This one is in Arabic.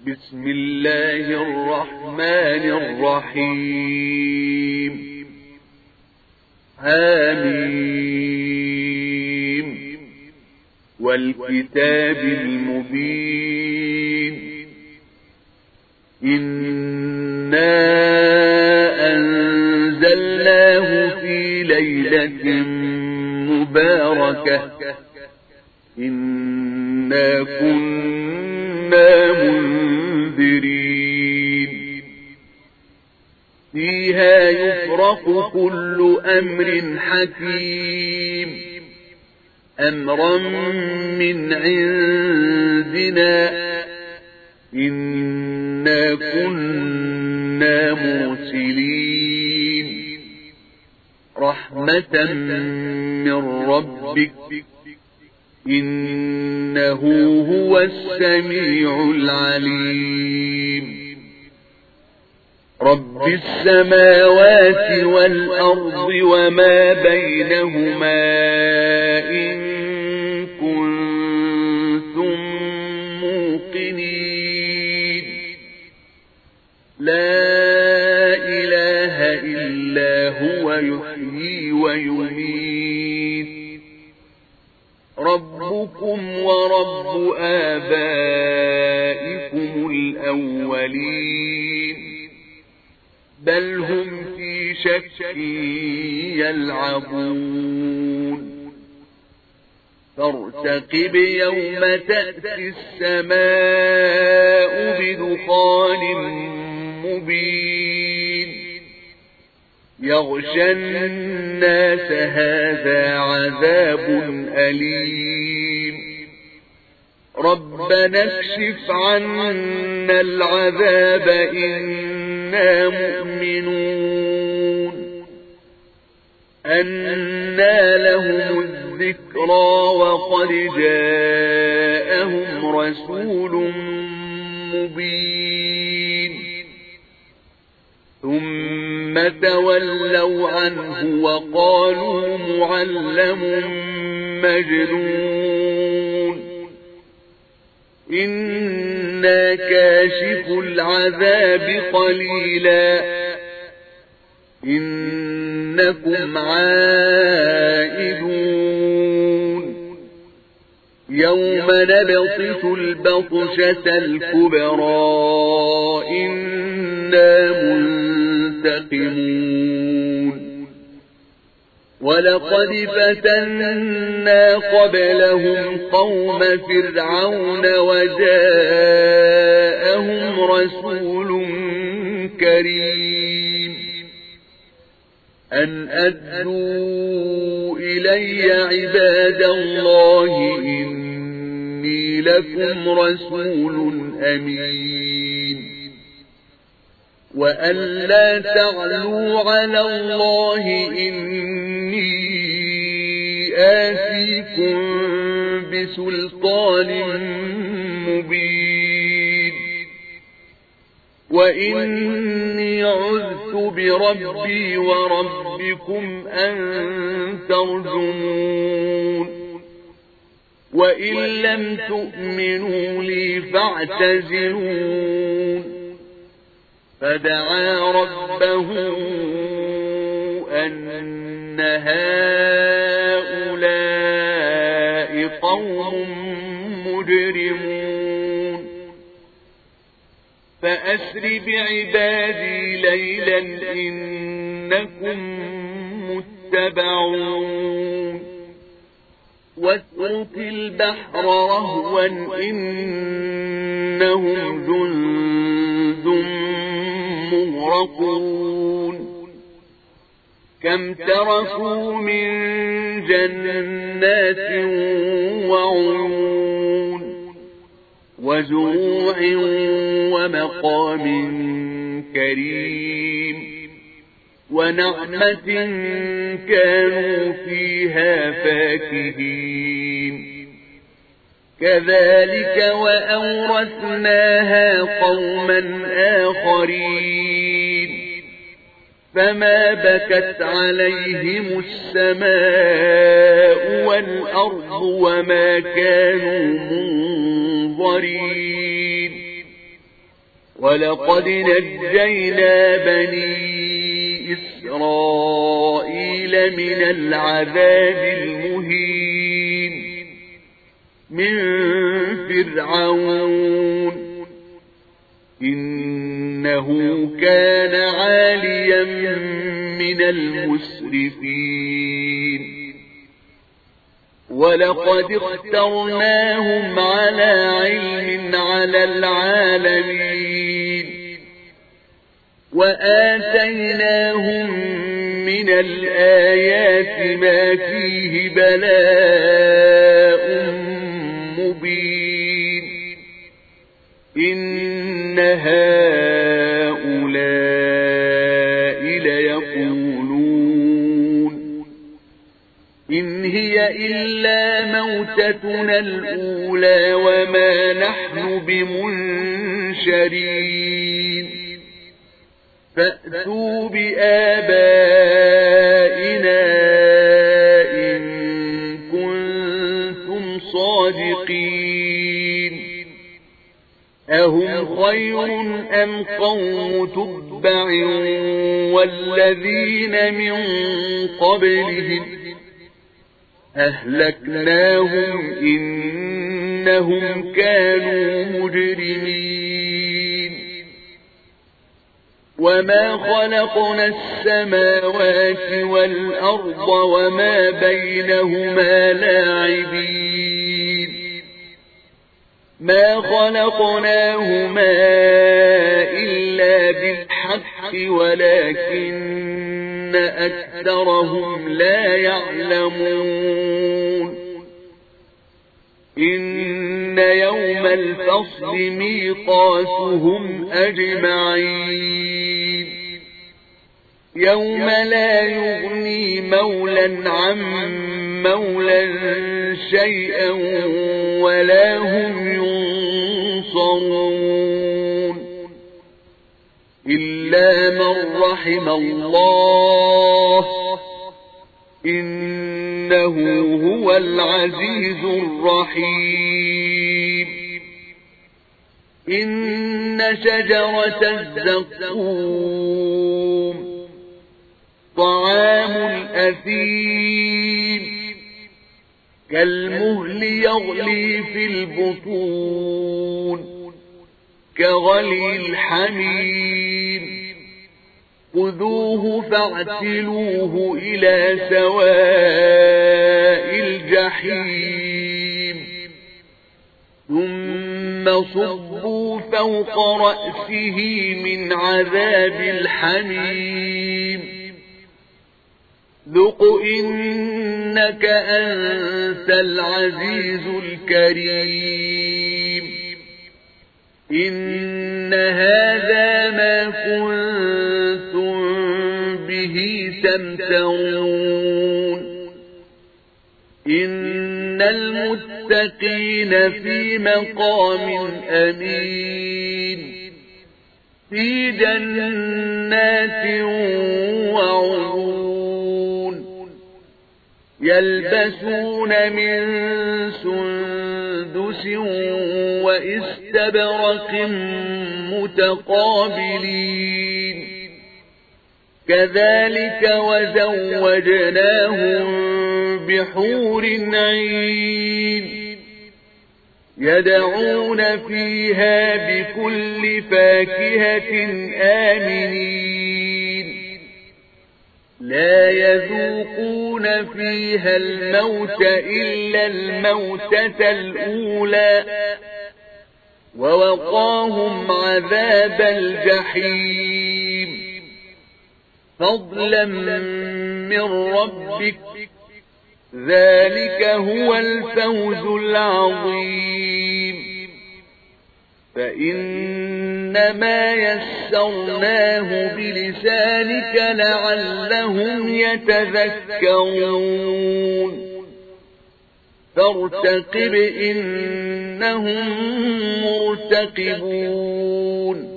بسم الله الرحمن الرحيم حميم والكتاب المبين إنا أنزلناه في ليلة مباركة إنا كنا منذرين فيها يفرق كل أمر حكيم أمرا من عندنا إنا كنا مرسلين رحمة من ربك إنه هو السميع العليم رب السماوات والأرض وما بينهما إن كنتم موقنين لا إله إلا هو يحيي ويميت ربكم ورب آبائكم الأولين بل هم في شك يلعبون فارتقب يوم تأتي السماء بدخان مبين يغشى الناس هذا عذاب أليم ربنا اكشف عنا العذاب إنا مؤمنون أنى لهم الذكرى وقد جاءهم رسول مبين ثم تولوا عنه وقالوا معلم مجنون إنا كاشف العذاب قليلا إنكم عائدون يوم نبطش البطشة الكبرى إنا منتقمون ولقد فتنا قبلهم قوم فرعون وجاءهم رسول كريم أن أدوا إلي عباد الله إني لكم رسول أمين وأن لا تعلوا على الله إني آتيكم بسلطان مبين وإني عذت بربي وربكم أن ترجمون وإن لم تؤمنوا لي فاعتزلون فدعا ربه أن هؤلاء قوم مجرمون فأسر بعبادي ليلا إنكم متبعون واترك البحر رهوا إنهم جند مغرقون كم تركوا من جنات وعيون وزروع ومقام كريم ونعمة كانوا فيها فاكهين كذلك وأورثناها قوما آخرين فما بكت عليهم السماء والأرض وما كانوا منظرين ولقد نجينا بني إسرائيل من العذاب المهين من فرعون إنه كان عاليا من المسرفين ولقد اخترناهم على علم على العالمين وآتيناهم من الآيات ما فيه بلاء مبين إن هؤلاء ليقولون إن هي إلا موتتنا الأولى وما نحن بمنشرين فأتوا بآبائنا إن كنتم صادقين أهم خير أم قوم تبع والذين من قبلهم أهلكناهم إنهم كانوا مجرمين وما خلقنا السماوات والأرض وما بينهما لاعبين ما خلقناهما إلا بالحق ولكن أكثرهم لا يعلمون إن يوم الفصل ميقاتهم أجمعين يوم لا يغني مولا عن مولا شيئا ولا هم ينصرون إلا من رحم الله إنه هو العزيز الرحيم إن شجرة الزقوم طعام الأثيم كالمهل يغلي في البطون كغلي الحميم خذوه فاعتلوه إلى سواء الجحيم ثم صبوا فوق رأسه من عذاب الحميم ذق إنك أنت العزيز الكريم إن هذا ما كنتم به تمترون إن المتقين في مقام أمين في جنات وعيون يلبسون من سندس وإستبرق متقابلين كذلك وزوجناهم بحور عين يدعون فيها بكل فاكهة آمنين لا يذوقون فيها الموت إلا الموتة الأولى ووقاهم عذاب الجحيم فضلا من ربك ذلك هو الفوز العظيم فإنما يسرناه بلسانك لعلهم يتذكرون فارتقب إنهم مرتقبون